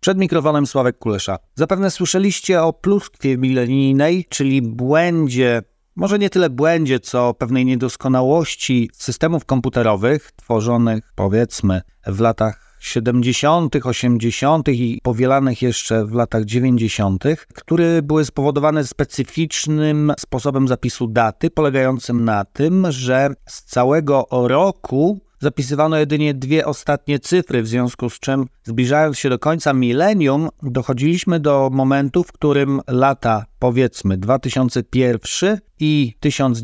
Przed mikrofonem Sławek Kulesza. Zapewne słyszeliście o pluskwie milenijnej, czyli błędzie, może nie tyle błędzie, co pewnej niedoskonałości systemów komputerowych tworzonych, powiedzmy, w latach 70., 80. i powielanych jeszcze w latach 90., które były spowodowane specyficznym sposobem zapisu daty, polegającym na tym, że z całego roku zapisywano jedynie dwie ostatnie cyfry, w związku z czym, zbliżając się do końca milenium, dochodziliśmy do momentu, w którym lata, powiedzmy, 2001 i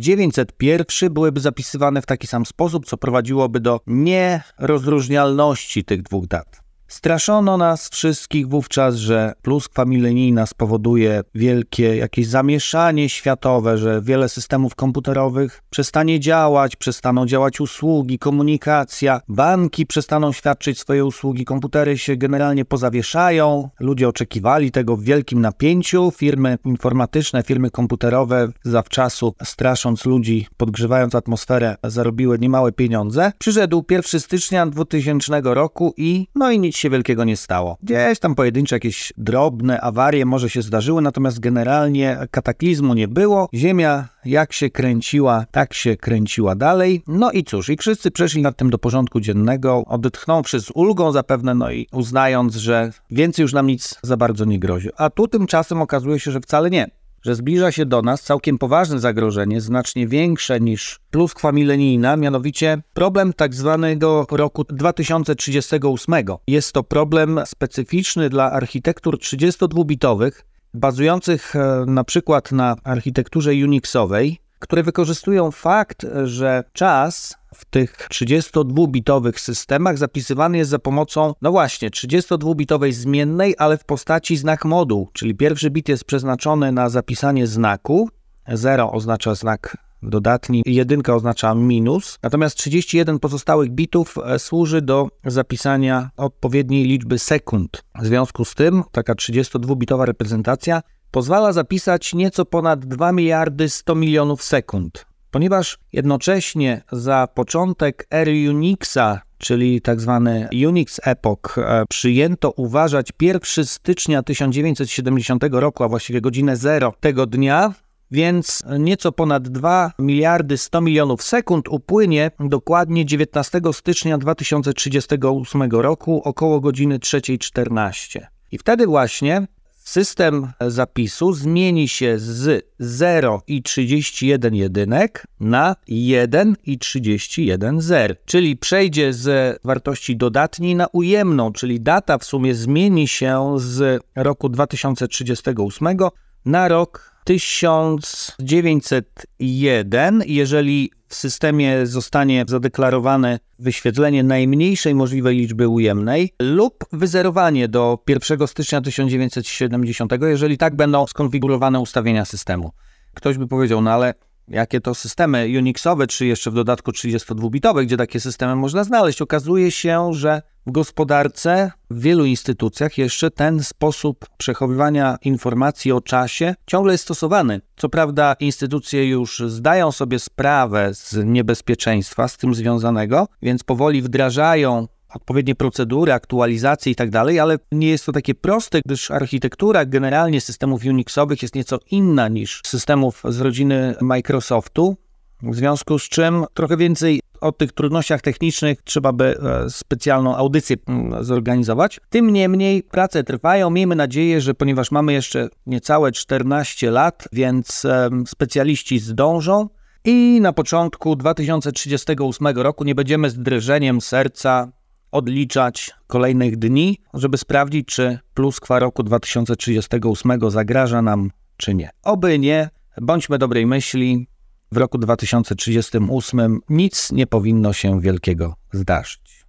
1901 byłyby zapisywane w taki sam sposób, co prowadziłoby do nierozróżnialności tych dwóch dat. Straszono nas wszystkich wówczas, że pluskwa milenijna spowoduje wielkie jakieś zamieszanie światowe, że wiele systemów komputerowych przestanie działać, przestaną działać usługi, komunikacja, banki przestaną świadczyć swoje usługi, komputery się generalnie pozawieszają. Ludzie oczekiwali tego w wielkim napięciu. Firmy informatyczne, firmy komputerowe zawczasu, strasząc ludzi, podgrzewając atmosferę, zarobiły niemałe pieniądze. Przyszedł 1 stycznia 2000 roku i nic się wielkiego nie stało. Gdzieś tam pojedyncze jakieś drobne awarie może się zdarzyły, natomiast generalnie kataklizmu nie było. Ziemia jak się kręciła, tak się kręciła dalej. No i cóż, i wszyscy przeszli nad tym do porządku dziennego, odetchnąwszy z ulgą zapewne, i uznając, że więcej już nam nic za bardzo nie grozi. A tu tymczasem okazuje się, że wcale nie. Że zbliża się do nas całkiem poważne zagrożenie, znacznie większe niż pluskwa milenijna, mianowicie problem tak zwanego roku 2038. Jest to problem specyficzny dla architektur 32-bitowych, bazujących na przykład na architekturze Unixowej, które wykorzystują fakt, że czas w tych 32-bitowych systemach zapisywany jest za pomocą, 32-bitowej zmiennej, ale w postaci znak moduł, czyli pierwszy bit jest przeznaczony na zapisanie znaku, 0 oznacza znak dodatni, 1 oznacza minus, natomiast 31 pozostałych bitów służy do zapisania odpowiedniej liczby sekund. W związku z tym taka 32-bitowa reprezentacja pozwala zapisać nieco ponad 2 miliardy 100 milionów sekund. Ponieważ jednocześnie za początek ery Unixa, czyli tak zwany Unix Epoch, przyjęto uważać 1 stycznia 1970 roku, a właściwie godzinę 0 tego dnia, więc nieco ponad 2 miliardy 100 milionów sekund upłynie dokładnie 19 stycznia 2038 roku około godziny 3:14. I wtedy właśnie system zapisu zmieni się z 0 i 31 jedynek na 1 i 31 zer, czyli przejdzie z wartości dodatniej na ujemną, czyli data w sumie zmieni się z roku 2038 na rok 1901, jeżeli w systemie zostanie zadeklarowane wyświetlenie najmniejszej możliwej liczby ujemnej lub wyzerowanie do 1 stycznia 1970, jeżeli tak będą skonfigurowane ustawienia systemu. Ktoś by powiedział, ale jakie to systemy Unixowe, czy jeszcze w dodatku 32-bitowe, gdzie takie systemy można znaleźć? Okazuje się, że w gospodarce, w wielu instytucjach jeszcze ten sposób przechowywania informacji o czasie ciągle jest stosowany. Co prawda instytucje już zdają sobie sprawę z niebezpieczeństwa z tym związanego, więc powoli wdrażają odpowiednie procedury, aktualizacje i tak dalej, ale nie jest to takie proste, gdyż architektura generalnie systemów Unixowych jest nieco inna niż systemów z rodziny Microsoftu, w związku z czym trochę więcej o tych trudnościach technicznych trzeba by specjalną audycję zorganizować. Tym niemniej prace trwają. Miejmy nadzieję, że ponieważ mamy jeszcze niecałe 14 lat, więc specjaliści zdążą i na początku 2038 roku nie będziemy z drżeniem serca odliczać kolejnych dni, żeby sprawdzić, czy pluskwa roku 2038 zagraża nam, czy nie. Oby nie. Bądźmy dobrej myśli. W roku 2038 nic nie powinno się wielkiego zdarzyć.